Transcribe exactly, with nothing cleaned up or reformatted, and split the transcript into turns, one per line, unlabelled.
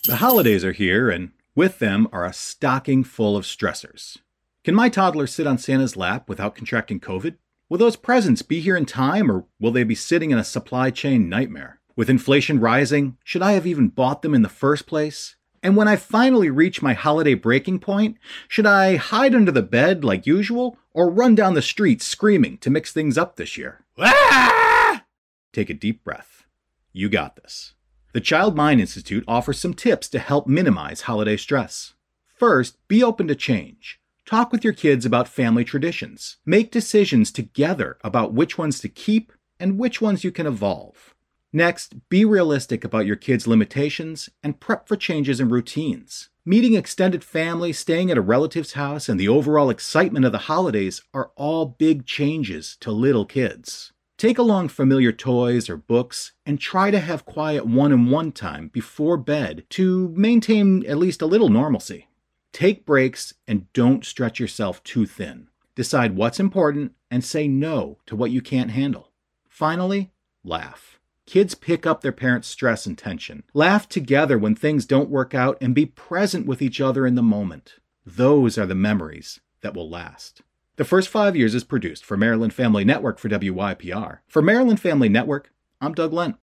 The holidays are here, and with them are a stocking full of stressors. Can my toddler sit on Santa's lap without contracting COVID? Will those presents be here in time, or will they be sitting in a supply chain nightmare? With inflation rising, should I have even bought them in the first place? And when I finally reach my holiday breaking point, should I hide under the bed like usual, or run down the street screaming to mix things up this year? Ah! Take a deep breath. You got this. The Child Mind Institute offers some tips to help minimize holiday stress. First, be open to change. Talk with your kids about family traditions. Make decisions together about which ones to keep and which ones you can evolve. Next, be realistic about your kids' limitations and prep for changes in routines. Meeting extended family, staying at a relative's house, and the overall excitement of the holidays are all big changes to little kids. Take along familiar toys or books and try to have quiet one-on-one time before bed to maintain at least a little normalcy. Take breaks and don't stretch yourself too thin. Decide what's important and say no to what you can't handle. Finally, laugh. Kids pick up their parents' stress and tension. Laugh together when things don't work out and be present with each other in the moment. Those are the memories that will last. The First Five Years is produced for Maryland Family Network for W Y P R. For Maryland Family Network, I'm Doug Lent.